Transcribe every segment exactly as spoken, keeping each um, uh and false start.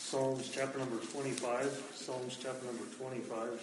Psalms chapter number twenty-five. Psalms chapter number twenty-five.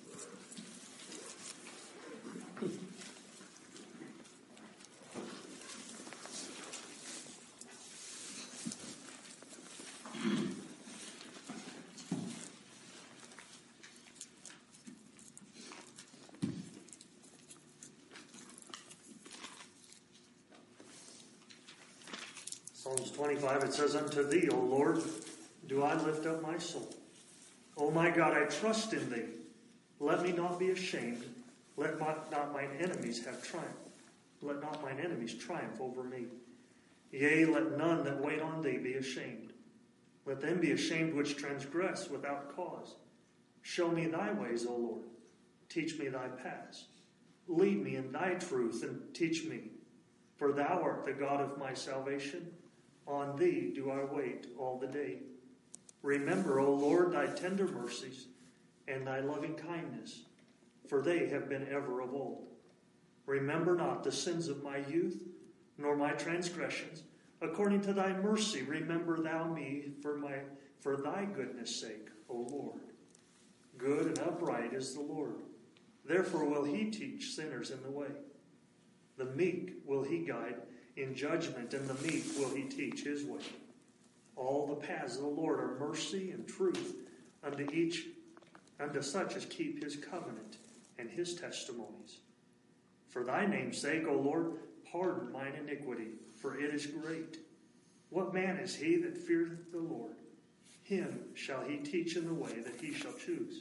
Psalms twenty-five, it says, "Unto thee, O Lord, do I lift up my soul. O my God, I trust in thee. Let me not be ashamed. Let not, not mine enemies have triumph. Let not mine enemies triumph over me. Yea, let none that wait on thee be ashamed. Let them be ashamed which transgress without cause. Show me thy ways, O Lord. Teach me thy paths. Lead me in thy truth and teach me. For thou art the God of my salvation. On thee do I wait all the day. Remember, O Lord, thy tender mercies and thy loving kindness, for they have been ever of old. Remember not the sins of my youth, nor my transgressions. According to thy mercy, remember thou me for my for thy goodness' sake, O Lord. Good and upright is the Lord. Therefore will he teach sinners in the way. The meek will he guide in judgment, and the meek will he teach his way. All the paths of the Lord are mercy and truth unto each, unto such as keep his covenant and his testimonies. For thy name's sake, O Lord, pardon mine iniquity, for it is great. What man is he that feareth the Lord? Him shall he teach in the way that he shall choose.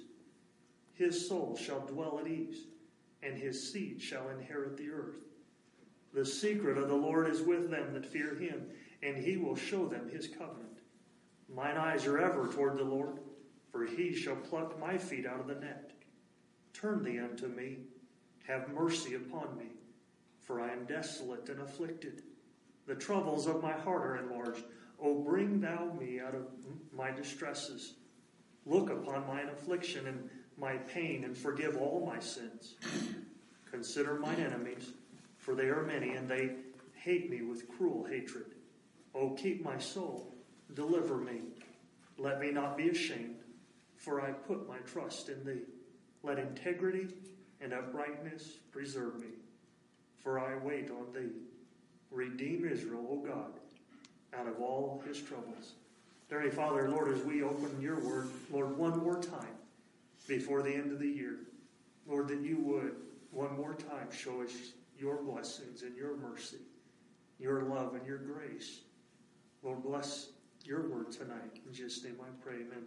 His soul shall dwell at ease, and his seed shall inherit the earth. The secret of the Lord is with them that fear him, and he will show them his covenant. Mine eyes are ever toward the Lord, for he shall pluck my feet out of the net. Turn thee unto me, have mercy upon me, for I am desolate and afflicted. The troubles of my heart are enlarged. O bring thou me out of my distresses. Look upon mine affliction and my pain, and forgive all my sins. Consider mine enemies, for they are many, and they hate me with cruel hatred. O keep my soul, deliver me. Let me not be ashamed, for I put my trust in thee. Let integrity and uprightness preserve me, for I wait on thee. Redeem Israel, O God, out of all his troubles." Dear Heavenly Father, Lord, as we open your word, Lord, one more time before the end of the year, Lord, that you would one more time show us your blessings and your mercy, your love and your grace. Lord, bless your word tonight. In Jesus' name I pray, amen.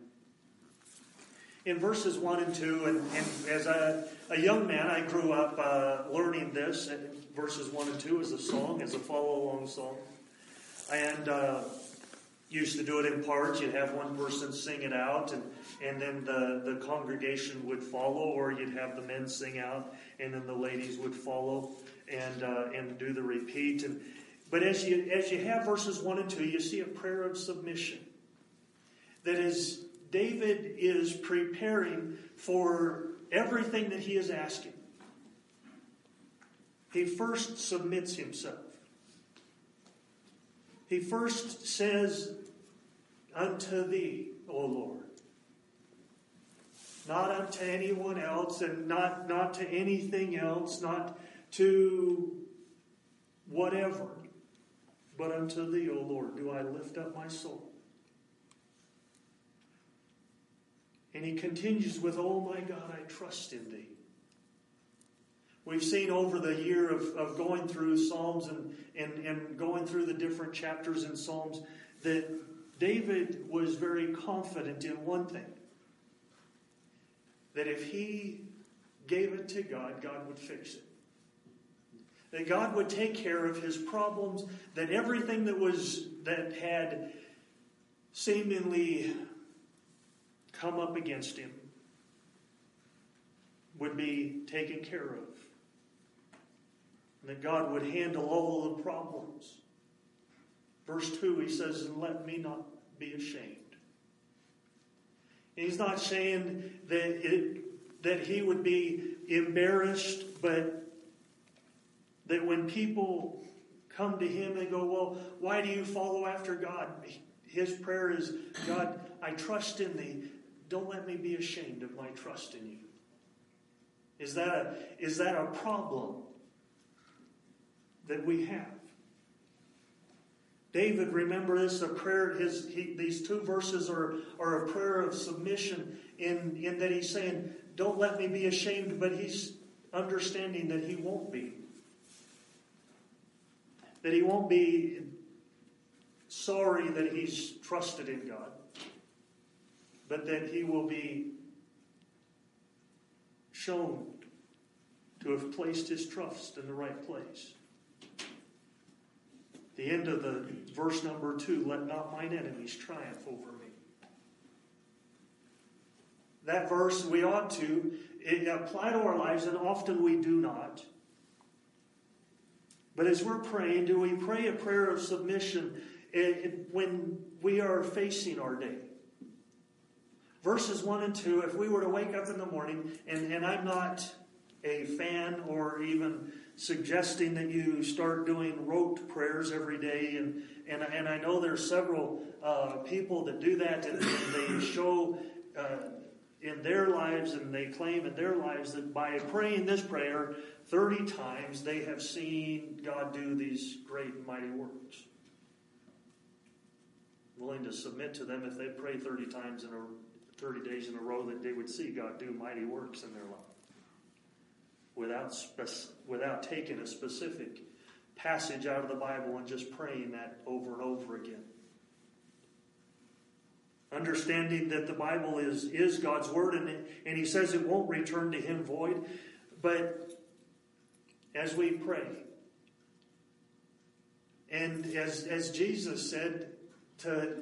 In verses one and two, and, and as a, a young man, I grew up uh, learning this, and verses one and two as a song, as a follow-along song. And uh, used to do it in parts. You'd have one person sing it out, and, and then the, the congregation would follow, or you'd have the men sing out, and then the ladies would follow and uh, and do the repeat. And but as you as you have verses one and two, you see a prayer of submission. That is, David is preparing for everything that he is asking. He first submits himself. He first says, "Unto thee, O Lord." Not unto anyone else, and not, not to anything else, not to whatever, but unto thee, O Lord, do I lift up my soul. And he continues with, "Oh my God, I trust in thee." We've seen over the year of, of going through Psalms and, and, and going through the different chapters in Psalms that David was very confident in one thing. That if he gave it to God, God would fix it. That God would take care of his problems, that everything that was that had seemingly come up against him would be taken care of. And that God would handle all of the problems. Verse two, he says, "And let me not be ashamed." And he's not saying that it, that he would be embarrassed, but that when people come to him and go, "Well, why do you follow after God?" his prayer is, God, I trust in thee. Don't let me be ashamed of my trust in you. Is that a, is that a problem that we have? David, remember this, a prayer, his, he, these two verses are, are a prayer of submission in, in that he's saying, don't let me be ashamed, but he's understanding that he won't be. That he won't be sorry that he's trusted in God, but that he will be shown to have placed his trust in the right place. The end of the verse number two, let not mine enemies triumph over me. That verse, we ought to it apply to our lives, and often we do not. But as we're praying, do we pray a prayer of submission when we are facing our day? Verses one and two, if we were to wake up in the morning, and, and I'm not a fan or even suggesting that you start doing rote prayers every day, and and, and I know there's several uh, people that do that, and, and they show uh, in their lives, and they claim in their lives that by praying this prayer thirty times, they have seen God do these great and mighty works. Willing to submit to them if they pray thirty times in a thirty days in a row that they would see God do mighty works in their life. Without spec- without taking a specific passage out of the Bible and just praying that over and over again. Understanding that the Bible is, is God's Word, and, it, and He says it won't return to Him void. But as we pray, and as, as Jesus said to,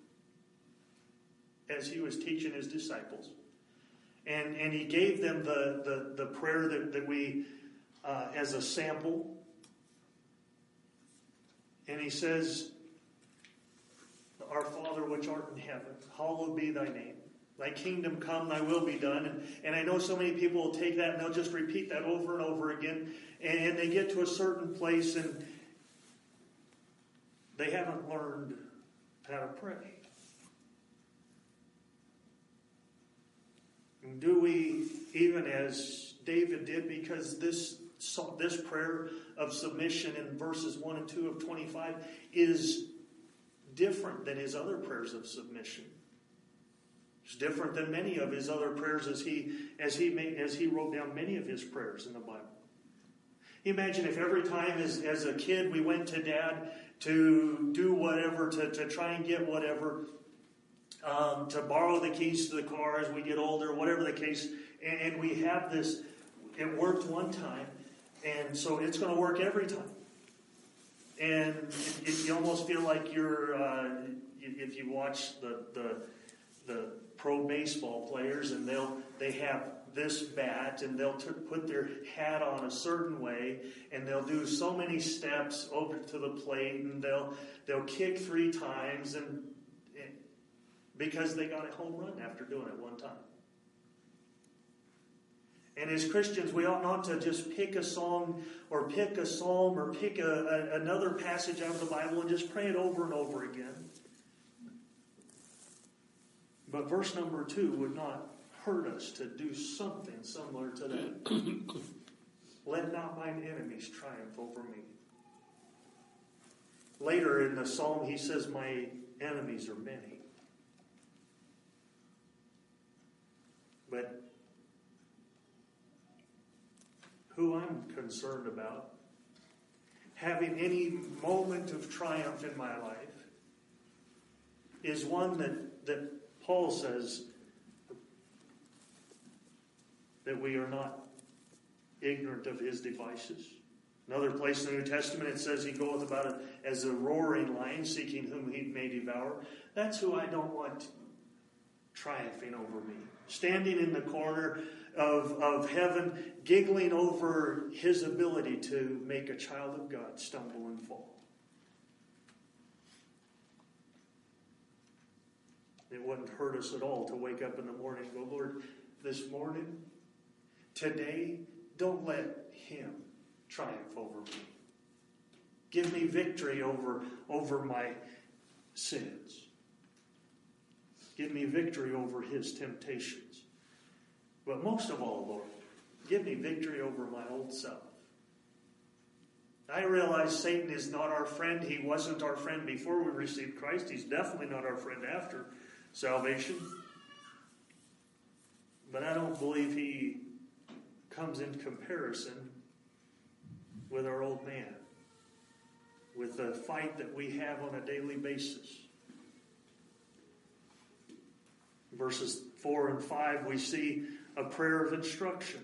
as He was teaching His disciples, And and he gave them the, the, the prayer that, that we, uh, as a sample. And he says, Our Father which art in heaven, hallowed be thy name. Thy kingdom come, thy will be done. And, and I know so many people will take that and they'll just repeat that over and over again. And, and they get to a certain place and they haven't learned how to pray. Do we, even as David did, because this this prayer of submission in verses one and two of twenty-five is different than his other prayers of submission. It's different than many of his other prayers as he as he made, as he wrote down many of his prayers in the Bible. Imagine if every time as, as a kid we went to Dad to do whatever, to, to try and get whatever, Um, to borrow the keys to the car as we get older, whatever the case, and, and we have this, it worked one time, and so it's going to work every time. And it, it, you almost feel like you're, uh, if you watch the, the the pro baseball players, and they'll they have this bat, and they'll t- put their hat on a certain way, and they'll do so many steps over to the plate, and they'll they'll kick three times, and because they got a home run after doing it one time. And as Christians, we ought not to just pick a song or pick a psalm or pick a, a, another passage out of the Bible and just pray it over and over again. But verse number two would not hurt us to do something similar to that. Let not mine enemies triumph over me. Later in the psalm, he says, my enemies are many. But who I'm concerned about having any moment of triumph in my life is one that, that Paul says that we are not ignorant of his devices. Another place in the New Testament it says he goeth about it as a roaring lion seeking whom he may devour. That's who I don't want triumphing over me. Standing in the corner of, of heaven, giggling over his ability to make a child of God stumble and fall. It wouldn't hurt us at all to wake up in the morning and go, Lord, this morning, today, don't let him triumph over me. Give me victory over, over my sins. Give me victory over his temptations. But most of all, Lord, give me victory over my old self. I realize Satan is not our friend. He wasn't our friend before we received Christ. He's definitely not our friend after salvation. But I don't believe he comes in comparison with our old man, with the fight that we have on a daily basis. Verses four and five, we see a prayer of instruction.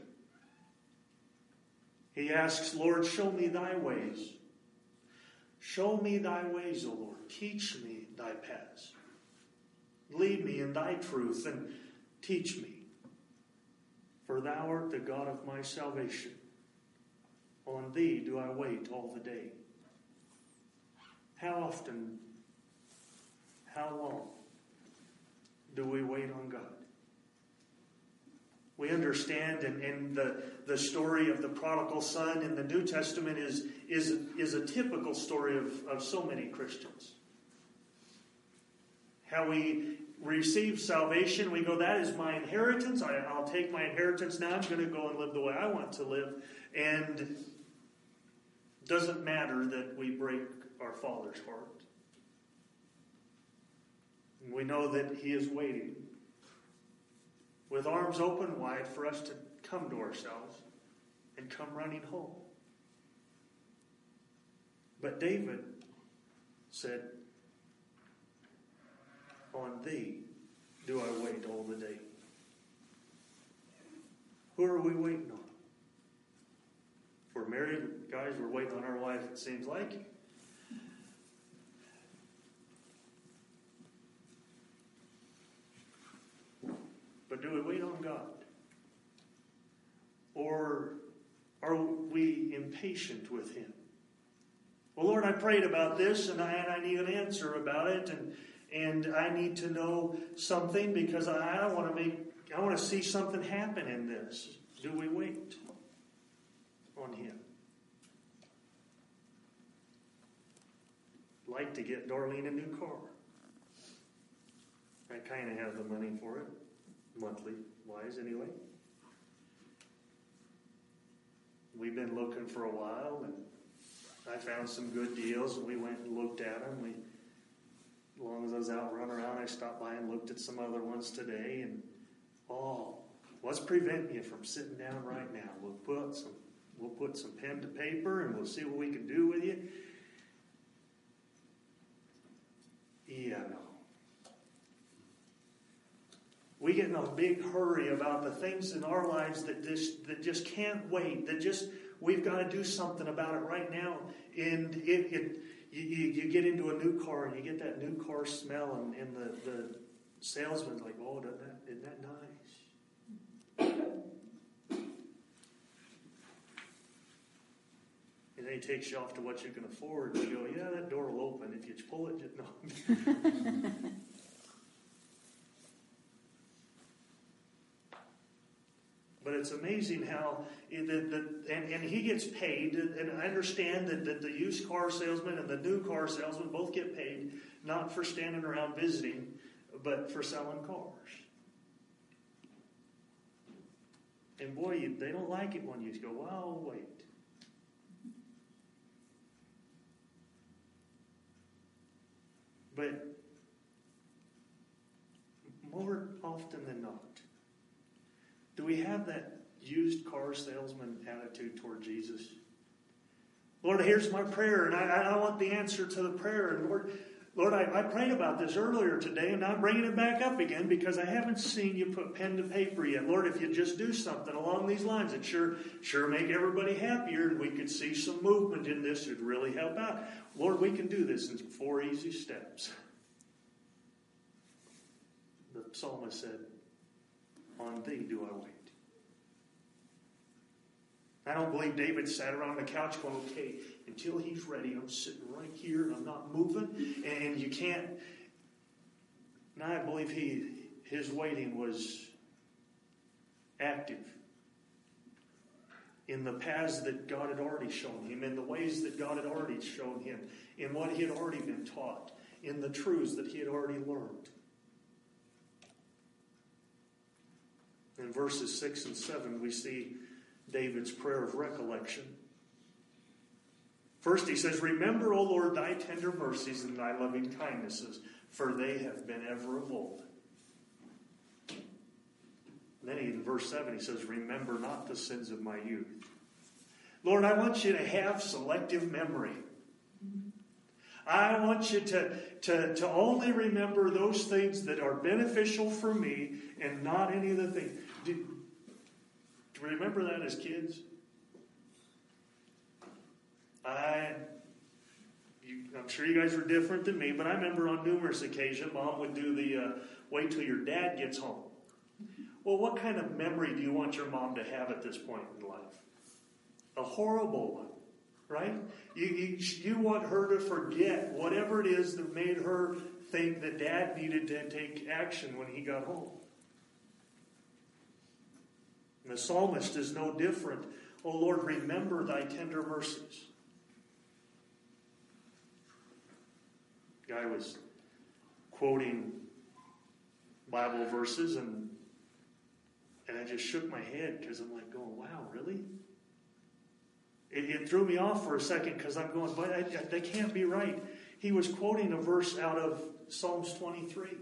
He asks, Lord, show me thy ways. Show me thy ways, O Lord. Teach me thy paths. Lead me in thy truth and teach me. For thou art the God of my salvation. On thee do I wait all the day. How often, how long do we wait on God? We understand, and, and the, the story of the prodigal son in the New Testament is, is, is a typical story of, of so many Christians. How we receive salvation, we go, that is my inheritance. I, I'll take my inheritance now. I'm going to go and live the way I want to live. And it doesn't matter that we break our Father's heart. And we know that he is waiting with arms open wide for us to come to ourselves and come running home. But David said, on thee do I wait all the day. Who are we waiting on? If we're married, guys, we're waiting on our wife, it seems like. But do we wait on God? Or are we impatient with him? Well, Lord, I prayed about this, and I, and I need an answer about it, and and I need to know something because I, I want to make, I want to see something happen in this. Do we wait on him? I'd like to get Darlene a new car. I kind of have the money for it. Monthly wise, anyway. We've been looking for a while, and I found some good deals, and we went and looked at them. We, as long as I was out running around, I stopped by and looked at some other ones today, and oh, what's preventing you from sitting down right now? We'll put some, we'll put some pen to paper, and we'll see what we can do with you. Yeah, no. We get in a big hurry about the things in our lives that just, that just can't wait, that just, we've got to do something about it right now. And it, it, you, you get into a new car and you get that new car smell, and, and the, the salesman's like, oh, doesn't that, isn't that nice? And then he takes you off to what you can afford, and you go, yeah, that door will open. If you pull it, just no. But it's amazing how, the, the, and, and he gets paid, and I understand that, that the used car salesman and the new car salesman both get paid, not for standing around visiting, but for selling cars. And boy, you, they don't like it when you go, well, wait. But more often than not, do we have that used car salesman attitude toward Jesus? Lord, here's my prayer, and I, I want the answer to the prayer. And Lord, Lord, I, I prayed about this earlier today, and I'm bringing it back up again because I haven't seen you put pen to paper yet. Lord, if you just do something along these lines, it sure, sure make everybody happier, and we could see some movement in this. It'd really help out. Lord, we can do this in four easy steps. The psalmist said, on thee do I wait. I don't believe David sat around the couch going, okay, until he's ready, I'm sitting right here and I'm not moving, and you can't. And I believe he, his waiting was active in the paths that God had already shown him, in the ways that God had already shown him, in what he had already been taught, in the truths that he had already learned. In verses six and seven, we see David's prayer of recollection. First he says, remember, O Lord, thy tender mercies and thy loving kindnesses, for they have been ever of old. And then in verse seven he says, remember not the sins of my youth. Lord, I want you to have selective memory. I want you to, to, to only remember those things that are beneficial for me and not any of the things. Do, do you remember that as kids? I, you, I'm sure you guys were different than me, but I remember on numerous occasions, Mom would do the uh, wait till your dad gets home. Well, what kind of memory do you want your mom to have at this point in life? A horrible one, right? You, you, you want her to forget whatever it is that made her think that Dad needed to take action when he got home. And the psalmist is no different. Oh Lord, remember thy tender mercies. The guy was quoting Bible verses, and and I just shook my head because I'm like going, wow, really? It, it threw me off for a second because I'm going, but I, I, that can't be right. He was quoting a verse out of Psalms twenty-three.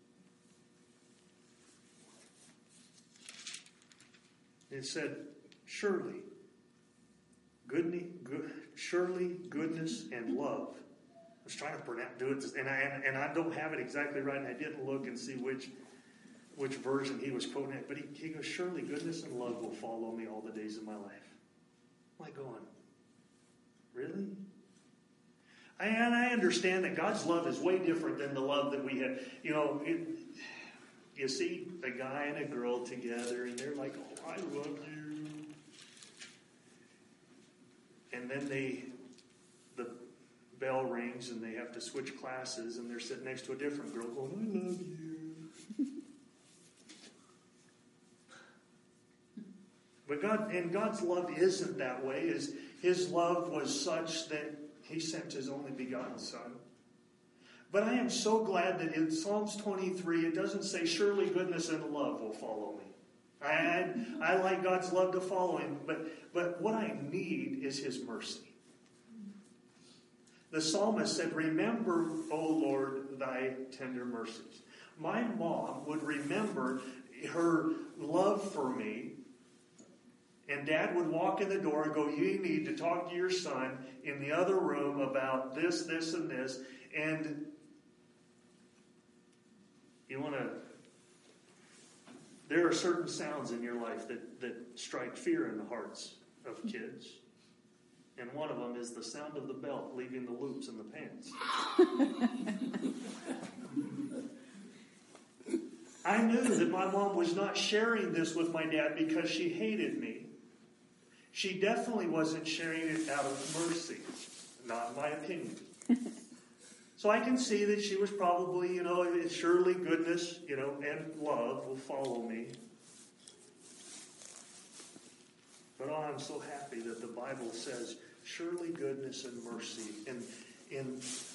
It said, surely, goodness, good, surely goodness and love. I was trying to pronounce, do it, and I, and, and I don't have it exactly right, and I didn't look and see which which version he was quoting it. But he, he goes, surely goodness and love will follow me all the days of my life. I'm like going, really? I, and I understand that God's love is way different than the love that we have. You know, it, you see a guy and a girl together, and they're like, oh, I love you. And then they, the bell rings, and they have to switch classes, and they're sitting next to a different girl going, I love you. But God, and God's love isn't that way. His, his love was such that he sent his only begotten Son. But I am so glad that in Psalms twenty-three, it doesn't say, surely goodness and love will follow me. I, I, I like God's love to follow him, but, but what I need is his mercy. The psalmist said, remember, O Lord, thy tender mercies. My mom would remember her love for me. And Dad would walk in the door and go, you need to talk to your son in the other room about this, this, and this. And you want to... There are certain sounds in your life that, that strike fear in the hearts of kids. And one of them is the sound of the belt leaving the loops in the pants. I knew that my mom was not sharing this with my dad because she hated me. She definitely wasn't sharing it out of mercy, not in my opinion. So I can see that she was probably, you know, surely goodness, you know, and love will follow me. But oh, I'm so happy that the Bible says, surely goodness and mercy. And in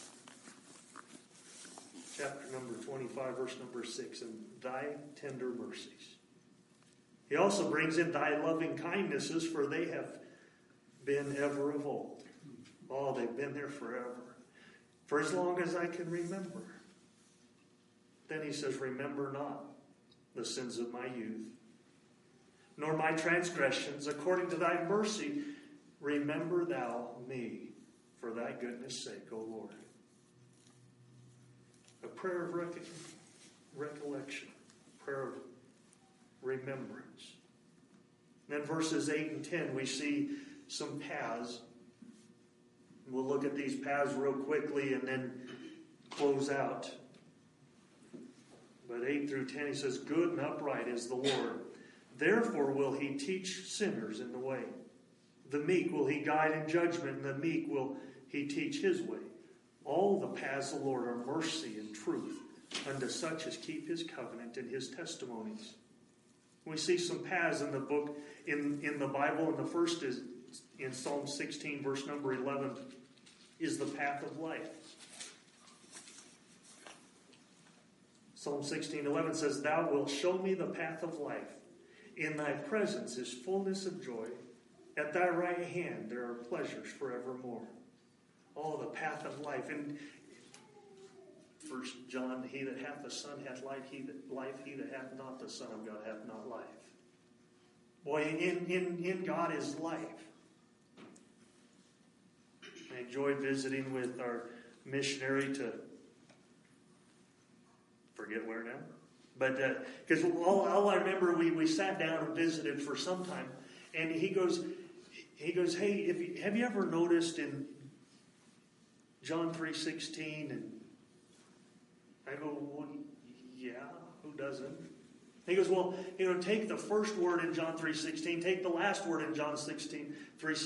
chapter number twenty-five, verse number six, and thy tender mercies. He also brings in thy loving kindnesses, for they have been ever of old. Oh, they've been there forever. For as long as I can remember. Then he says, remember not the sins of my youth, nor my transgressions. According to thy mercy, remember thou me for thy goodness' sake, O Lord. A prayer of rec- recollection, prayer of remembrance. Then verses eight and ten, we see some paths. We'll look at these paths real quickly and then close out. But eight through ten, he says, good and upright is the Lord. Therefore will he teach sinners in the way. The meek will he guide in judgment, and the meek will he teach his way. All the paths of the Lord are mercy and truth unto such as keep his covenant and his testimonies. We see some paths in the book, in, in the Bible, and the first is in Psalm sixteen, verse number eleven, is the path of life. Psalm sixteen eleven says, thou wilt show me the path of life. In thy presence is fullness of joy. At thy right hand there are pleasures forevermore. Oh, the path of life. And First John, he that hath the Son hath life, he that life, he that hath not the Son of God hath not life. Boy, in, in, in God is life. I enjoyed visiting with our missionary to forget where now. But because uh, all, all I remember, we, we sat down and visited for some time, and he goes, he goes, hey, if you, have you ever noticed in John three sixteen? And I go, well, yeah, who doesn't? He goes, well, you know, take the first word in John three sixteen, take the last word in John sixteen, three